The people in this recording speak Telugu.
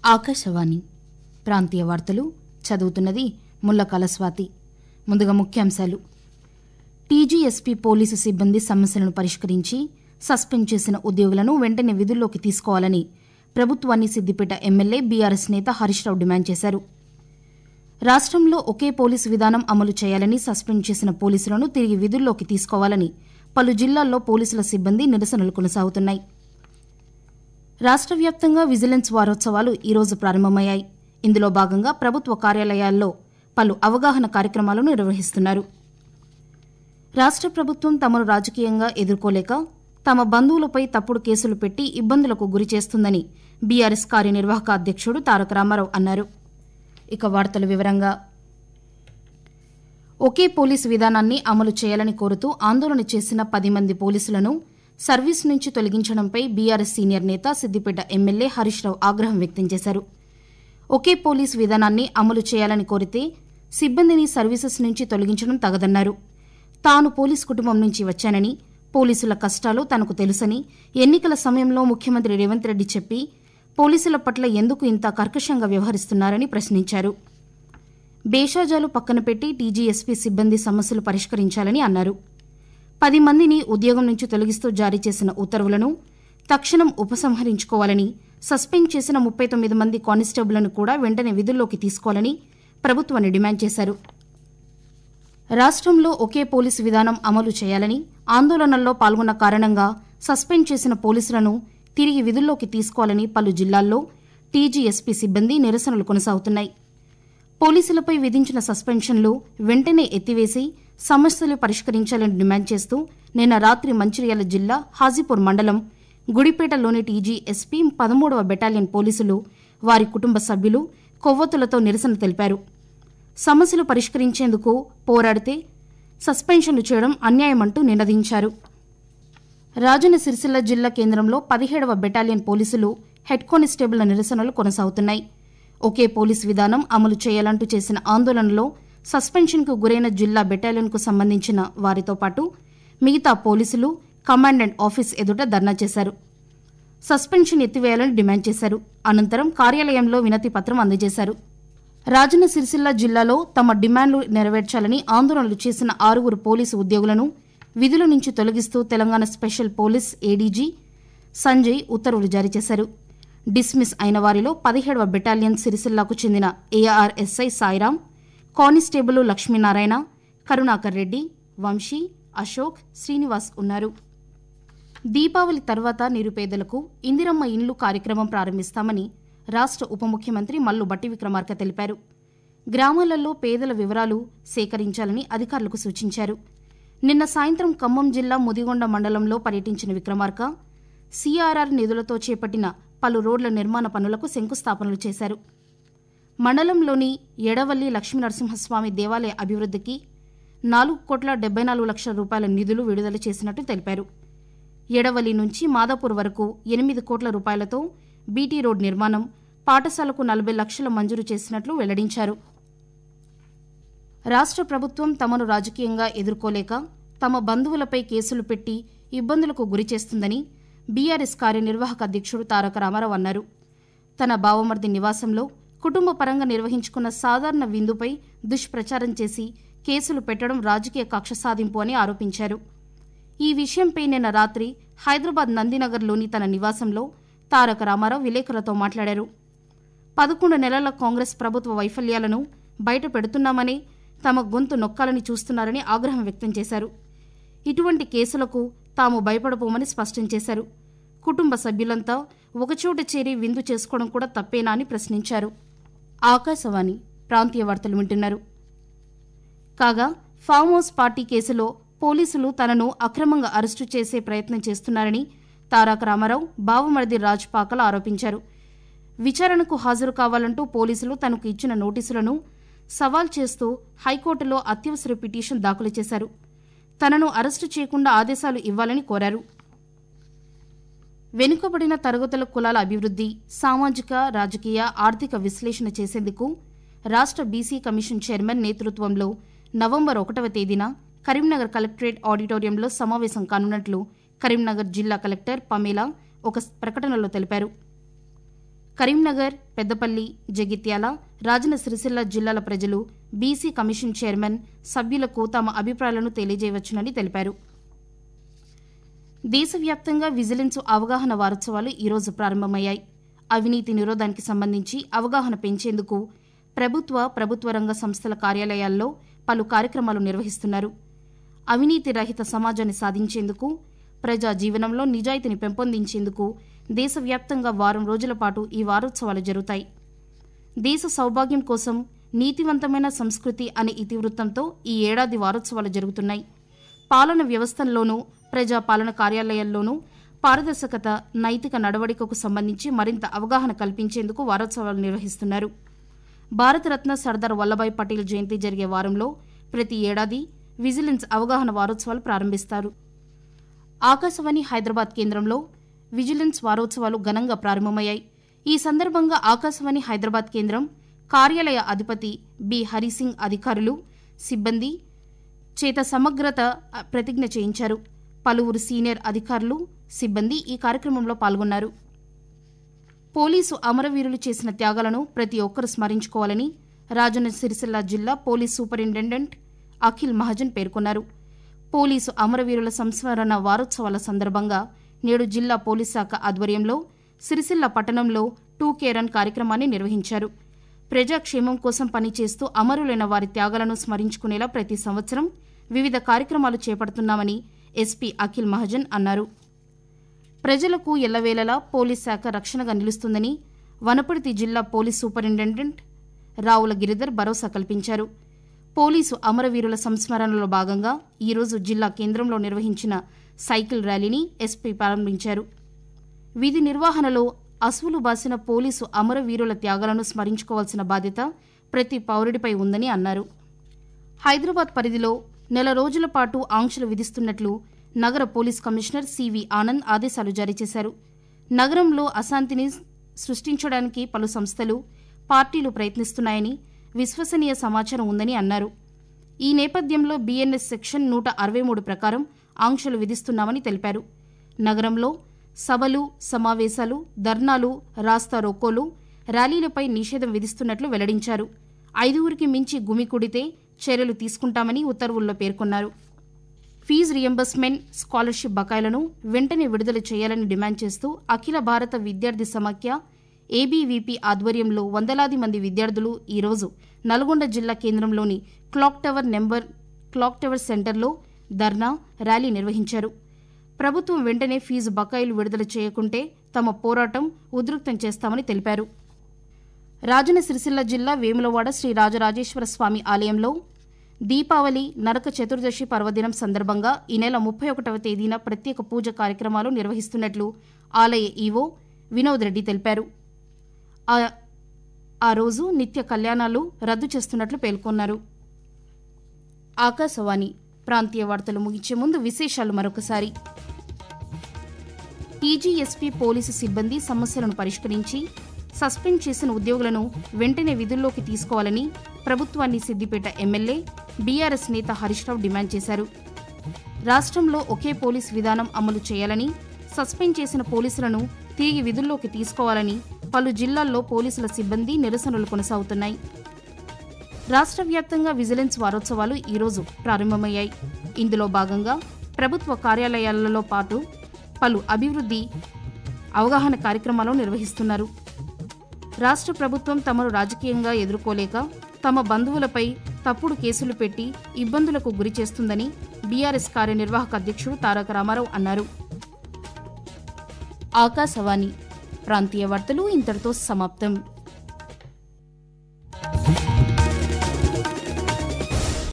ఆకాశవాణి ప్రాంతీయ వార్తలు చదువుతున్నది ముల్లకాల స్వాతి. ముందుగా ముఖ్యాంశాలు. టీజీఎస్పీ పోలీసు సిబ్బంది సమస్యలను పరిష్కరించి సస్పెండ్ చేసిన ఉద్యోగులను వెంటనే విధుల్లోకి తీసుకోవాలని ప్రభుత్వాన్ని సిద్దిపేట ఎమ్మెల్యే బీఆర్ఎస్ నేత హరీష్ రావు డిమాండ్ చేశారు. రాష్ట్రంలో ఒకే పోలీసు విధానం అమలు చేయాలని, సస్పెండ్ చేసిన పోలీసులను తిరిగి విధుల్లోకి తీసుకోవాలని పలు జిల్లాల్లో పోలీసుల సిబ్బంది నిరసనలు కొనసాగుతున్నాయి. రాష్ట్ర వ్యాప్తంగా విజిలెన్స్ వారోత్సవాలు ఈరోజు ప్రారంభమయ్యాయి. ఇందులో భాగంగా ప్రభుత్వ కార్యాలయాల్లో పలు అవగాహన కార్యక్రమాలను నిర్వహిస్తున్నారు. రాష్ట్ర ప్రభుత్వం తమను రాజకీయంగా ఎదుర్కోలేక తమ బంధువులపై తప్పుడు కేసులు పెట్టి ఇబ్బందులకు గురిచేస్తుందని బీఆర్ఎస్ కార్యనిర్వాహక అధ్యక్షుడు తారక రామారావు అన్నారు. ఇక వార్తల వివరంగా. ఒకే పోలీసు విధానాన్ని అమలు చేయాలని కోరుతూ ఆందోళన చేసిన 10 మంది పోలీసులను సర్వీసు నుంచి తొలగించడంపై బీఆర్ఎస్ సీనియర్ నేత సిద్దిపేట ఎమ్మెల్యే హరీష్ రావు ఆగ్రహం వ్యక్తం చేశారు. ఒకే పోలీసు విధానాన్ని అమలు చేయాలని కోరితే సిబ్బందిని సర్వీసెస్ నుంచి తొలగించడం తగదన్నారు. తాను పోలీసు కుటుంబం నుంచి వచ్చానని, పోలీసుల కష్టాలు తనకు తెలుసని, ఎన్నికల సమయంలో ముఖ్యమంత్రి రేవంత్ రెడ్డి చెప్పి పోలీసుల పట్ల ఎందుకు ఇంత కర్కశంగా వ్యవహరిస్తున్నారని ప్రశ్నించారు. భేషజాలు పక్కన పెట్టి టీజీఎస్పీ సిబ్బంది సమస్యలు పరిష్కరించాలని అన్నారు. 10 మందిని ఉద్యోగం నుంచి తొలగిస్తూ జారీ చేసిన ఉత్తర్వులను తక్షణం ఉపసంహరించుకోవాలని, సస్పెండ్ చేసిన 39 మంది కానిస్టేబుళ్లను కూడా వెంటనే విధుల్లోకి తీసుకోవాలని ప్రభుత్వాన్ని డిమాండ్ చేశారు. రాష్ట్రంలో ఒకే పోలీసు విధానం అమలు చేయాలని, ఆందోళనల్లో పాల్గొన్న కారణంగా సస్పెండ్ చేసిన పోలీసులను తిరిగి విధుల్లోకి తీసుకోవాలని పలు జిల్లాల్లో టీజీఎస్పీ సిబ్బంది నిరసనలు కొనసాగుతున్నాయి. పోలీసులపై విధించిన సస్పెన్షన్లు వెంటనే ఎత్తివేసి సమస్యలు పరిష్కరించాలని డిమాండ్ చేస్తూ నిన్న రాత్రి మంచిర్యాల జిల్లా హాజీపూర్ మండలం గుడిపేటలోని టీజీఎస్పీ 13వ బెటాలియన్ పోలీసులు, వారి కుటుంబ సభ్యులు కొవ్వొత్తులతో నిరసన తెలిపారు. సమస్యలు పరిష్కరించేందుకు పోరాడితే సస్పెన్షన్లు చేయడం అన్యాయమంటూ నినదించారు. రాజన్న సిరిసిల్ల జిల్లా కేంద్రంలో 17వ బెటాలియన్ పోలీసులు హెడ్ కానిస్టేబుళ్ల నిరసనలు కొనసాగుతున్నాయి. ఒకే పోలీసు విధానం అమలు చేయాలంటూ చేసిన ఆందోళనలో సస్పెన్షన్కు గురైన జిల్లా బెటాలియన్కు సంబంధించిన వారితో పాటు మిగతా పోలీసులు కమాండెంట్ ఆఫీస్ ఎదుట ధర్నా చేశారు. సస్పెన్షన్ ఎత్తివేయాలని డిమాండ్ చేశారు. అనంతరం కార్యాలయంలో వినతి పత్రం అందజేశారు. రాజన్న సిరిసిల్ల జిల్లాలో తమ డిమాండ్లు నెరవేర్చాలని ఆందోళనలు చేసిన 6 పోలీసు ఉద్యోగులను విధుల నుంచి తొలగిస్తూ Telangana special police ADG Sanjay ఉత్తర్వులు జారీ చేశారు. డిస్మిస్ అయిన వారిలో 17వ బెటాలియన్ సిరిసిల్లాకు చెందిన ఏఆర్ఎస్ఐ సాయిరాం, కానిస్టేబుల్ లక్ష్మీనారాయణ, కరుణాకర్ రెడ్డి, వంశీ, అశోక్, శ్రీనివాస్ ఉన్నారు. దీపావళి తర్వాత నిరుపేదలకు ఇందిరమ్మ ఇండ్లు కార్యక్రమం ప్రారంభిస్తామని రాష్ట్ర ఉప ముఖ్యమంత్రి మల్లు భట్టి విక్రమార్క తెలిపారు. గ్రామాలలో పేదల వివరాలు సేకరించాలని అధికారులకు సూచించారు. నిన్న సాయంత్రం ఖమ్మం జిల్లా ముదిగొండ మండలంలో పర్యటించిన విక్రమార్క సీఆర్ఆర్ నిధులతో చేపట్టిన పలు రోడ్ల నిర్మాణ పనులకు శంకుస్థాపనలు చేశారు. మండలంలోని ఎడవల్లి లక్ష్మీనరసింహస్వామి దేవాలయ అభివృద్ధికి 4,74,00,000 రూపాయల నిధులు విడుదల చేసినట్టు తెలిపారు. ఎడవల్లి నుంచి మాదాపూర్ వరకు 8 కోట్ల రూపాయలతో బీటీ రోడ్ నిర్మాణం, పాఠశాలకు 40 లక్షలు మంజూరు చేసినట్లు వెల్లడించారు. రాష్ట్ర ప్రభుత్వం తమను రాజకీయంగా ఎదుర్కోలేక తమ బంధువులపై కేసులు పెట్టి ఇబ్బందులకు గురిచేస్తుందని బీఆర్ఎస్ కార్యనిర్వాహక అధ్యక్షుడు తారక రామారావు అన్నారు. తన బావమర్ది నివాసంలో కుటుంబ పరంగా నిర్వహించుకున్న సాధారణ విందుపై దుష్ప్రచారం చేసి కేసులు పెట్టడం రాజకీయ కక్ష సాధింపు అని ఆరోపించారు. ఈ విషయంపై నిన్న రాత్రి హైదరాబాద్ నందినగర్లోని తన నివాసంలో తారక రామారావు విలేకరులతో మాట్లాడారు. 11 నెలల కాంగ్రెస్ ప్రభుత్వ వైఫల్యాలను బయట పెడుతున్నామని, తమ గొంతు నొక్కాలని చూస్తున్నారని ఆగ్రహం వ్యక్తం చేశారు. ఇటువంటి కేసులకు తాము భయపడబోమని స్పష్టం చేశారు. కుటుంబ సభ్యులంతా ఒకచోట చేరి విందు చేసుకోవడం కూడా తప్పేనా అని ప్రశ్నించారు. ఆకాశవాణి ప్రాంతీయ వార్తలు వింటున్నారు. కాగా ఫామ్ హౌస్ పార్టీ కేసులో పోలీసులు తనను అక్రమంగా అరెస్టు చేసే ప్రయత్నం చేస్తున్నారని తారక రామారావు బావమరిది రాజ్ పాకల ఆరోపించారు. విచారణకు హాజరు కావాలంటూ పోలీసులు తనకు ఇచ్చిన నోటీసులను సవాల్ చేస్తూ హైకోర్టులో అత్యవసర పిటిషన్ దాఖలు చేశారు. తనను అరెస్టు చేయకుండా ఆదేశాలు ఇవ్వాలని కోరారు. వెనుకబడిన తరగతుల కులాల అభివృద్ధి, సామాజిక, రాజకీయ, ఆర్థిక విశ్లేషణ చేసేందుకు రాష్ట్ర బీసీ కమిషన్ చైర్మన్ నేతృత్వంలో నవంబర్ 1వ తేదీన కరీంనగర్ కలెక్టరేట్ ఆడిటోరియంలో సమావేశం కానున్నట్లు కరీంనగర్ జిల్లా కలెక్టర్ పమేలా ఒక ప్రకటనలో తెలిపారు. కరీంనగర్, పెద్దపల్లి, జగిత్యాల, రాజన్న సిరిసిల్ల జిల్లాల ప్రజలు బీసీ కమిషన్ చైర్మన్, సభ్యులకు తమ అభిప్రాయాలను తెలియజేయవచ్చునని తెలిపారు. దేశవ్యాప్తంగా విజిలెన్స్ అవగాహన వారోత్సవాలు ఈరోజు ప్రారంభమయ్యాయి. అవినీతి నిరోధానికి సంబంధించి అవగాహన పెంచేందుకు ప్రభుత్వ రంగ సంస్థల కార్యాలయాల్లో పలు కార్యక్రమాలు నిర్వహిస్తున్నారు. అవినీతి రహిత సమాజాన్ని సాధించేందుకు, ప్రజా జీవనంలో నిజాయితీని పెంపొందించేందుకు దేశవ్యాప్తంగా వారం రోజుల పాటు ఈ వారోత్సవాలు జరుగుతాయి. దేశ సౌభాగ్యం కోసం నీతివంతమైన సంస్కృతి అనే ఇతివృత్తంతో ఈ ఏడాది వారోత్సవాలు జరుగుతున్నాయి. పాలన వ్యవస్థల్లోనూ, ప్రజా పాలన కార్యాలయాల్లోనూ పారదర్శకత, నైతిక నడవడికకు సంబంధించి మరింత అవగాహన కల్పించేందుకు వారోత్సవాలు నిర్వహిస్తున్నారు. భారతరత్న సర్దార్ వల్లభాయ్ పటేల్ జయంతి జరిగే వారంలో ప్రతి ఏడాది విజిలెన్స్ అవగాహన వారోత్సవాలు ప్రారంభిస్తారు. ఆకాశవాణి హైదరాబాద్ కేంద్రంలో విజిలెన్స్ వారోత్సవాలు ఘనంగా ప్రారంభమయ్యాయి. ఈ సందర్భంగా ఆకాశవాణి హైదరాబాద్ కేంద్రం కార్యాలయ అధిపతి బి హరిసింగ్ అధికారులు, సిబ్బంది చేత సమగ్రత ప్రతిజ్ఞ చేయించారు. పలువురు సీనియర్ అధికారులు, సిబ్బంది ఈ కార్యక్రమంలో పాల్గొన్నారు. పోలీసు అమరవీరులు చేసిన త్యాగాలను ప్రతి ఒక్కరూ స్మరించుకోవాలని రాజన్న సిరిసిల్ల జిల్లా పోలీస్ సూపరింటెండెంట్ అఖిల్ మహాజన్ పేర్కొన్నారు. పోలీసు అమరవీరుల సంస్మరణ వారోత్సవాల సందర్భంగా నేడు జిల్లా పోలీస్ శాఖ ఆధ్వర్యంలో సిరిసిల్ల పట్టణంలో 2K రన్ కార్యక్రమాన్ని నిర్వహించారు. ప్రజాక్షేమం కోసం పనిచేస్తూ అమరులైన వారి త్యాగాలను స్మరించుకునేలా ప్రతి సంవత్సరం వివిధ కార్యక్రమాలు చేపడుతున్నామని ఎస్పీ అఖిల్ మహాజన్ అన్నారు. ప్రజలకు ఎల్లవేళలా పోలీస్ శాఖ రక్షణగా నిలుస్తుందని వనపర్తి జిల్లా పోలీస్ సూపరింటెండెంట్ రావుల గిరిధర్ భరోసా కల్పించారు. పోలీసు అమరవీరుల సంస్మరణలో భాగంగా ఈరోజు జిల్లా కేంద్రంలో నిర్వహించిన సైకిల్ ర్యాలీని ఎస్పీ ప్రారంభించారు. విధి నిర్వహణలో అసువులు బాసిన పోలీసు అమరవీరుల త్యాగాలను స్మరించుకోవాల్సిన బాధ్యత ప్రతి పౌరుడిపై ఉందని అన్నారు. హైదరాబాద్ పరిధిలో నెల రోజుల పాటు ఆంక్షలు విధిస్తున్నట్లు నగర పోలీస్ కమిషనర్ సివి ఆనంద్ ఆదేశాలు జారీ చేశారు. నగరంలో అశాంతిని సృష్టించడానికి పలు సంస్థలు, పార్టీలు ప్రయత్నిస్తున్నాయని విశ్వసనీయ సమాచారం ఉందని అన్నారు. ఈ నేపథ్యంలో బీఎన్ఎస్ సెక్షన్ 163 ప్రకారం ఆంక్షలు విధిస్తున్నామని తెలిపారు. నగరంలో సభలు, సమావేశాలు, ధర్నాలు, రాస్తా రోకోలు, ర్యాలీలపై నిషేధం విధిస్తున్నట్లు వెల్లడించారు. 5 మించి గుమికూడితే చర్యలు తీసుకుంటామని ఉత్తర్వుల్లో పేర్కొన్నారు. ఫీజు రియంబర్స్మెంట్, స్కాలర్షిప్ బకాయిలను వెంటనే విడుదల చేయాలని డిమాండ్ చేస్తూ అఖిల భారత విద్యార్థి సమాఖ్య ఏబీవీపీ ఆధ్వర్యంలో వందలాది మంది విద్యార్థులు ఈరోజు నల్గొండ జిల్లా కేంద్రంలోని క్లాక్ టవర్ సెంటర్లో ధర్నా, ర్యాలీ నిర్వహించారు. ప్రభుత్వం వెంటనే ఫీజు బకాయిలు విడుదల చేయకుంటే తమ పోరాటం ఉధృతం చేస్తామని తెలిపారు. రాజన్న సిరిసిల్ల జిల్లా వేములవాడ శ్రీ రాజరాజేశ్వర స్వామి ఆలయంలో దీపావళి, నరక చతుర్దశి పర్వదినం సందర్భంగా ఈ నెల 31వ తేదీన ప్రత్యేక పూజ కార్యక్రమాలు నిర్వహిస్తున్నట్లు ఆలయ ఈవో వినోద్ రెడ్డి తెలిపారు. ఆ రోజు నిత్య కళ్యాణాలు రద్దు చేస్తున్నట్లు పేర్కొన్నారు. ఆకాశవాణి ప్రాంతీయ వార్తలు ముగించే ముందు విశేషాలు మరొకసారి. టీజీఎస్పీ పోలీసు సిబ్బంది సమస్యలను పరిష్కరించి సస్పెండ్ చేసిన ఉద్యోగులను వెంటనే విధుల్లోకి తీసుకోవాలని ప్రభుత్వాన్ని సిద్దిపేట ఎమ్మెల్యే బీఆర్ఎస్ నేత హరీష్ రావు డిమాండ్ చేశారు. రాష్ట్రంలో ఒకే పోలీస్ విధానం అమలు చేయాలని, సస్పెండ్ చేసిన పోలీసులను తిరిగి విధుల్లోకి తీసుకోవాలని పలు జిల్లాల్లో పోలీసుల సిబ్బంది నిరసనలు కొనసాగుతున్నాయి. రాష్ట్ర వ్యాప్తంగా విజిలెన్స్ వారోత్సవాలు ఈరోజు ప్రారంభమయ్యాయి. ఇందులో భాగంగా ప్రభుత్వ కార్యాలయాలలో పాటు పలు అభివృద్ధి అవగాహన కార్యక్రమాలు నిర్వహిస్తున్నారు. రాష్ట్ర ప్రభుత్వం తమను రాజకీయంగా ఎదుర్కోలేక తమ బంధువులపై తప్పుడు కేసులు పెట్టి ఇబ్బందులకు గురి చేస్తుందని బీఆర్ఎస్ కార్యనిర్వాహక అధ్యక్షుడు తారక రామారావు అన్నారు. ఆకాశవాణి ప్రాంతీయ వార్తలు ఇంతటితో సమాప్తం.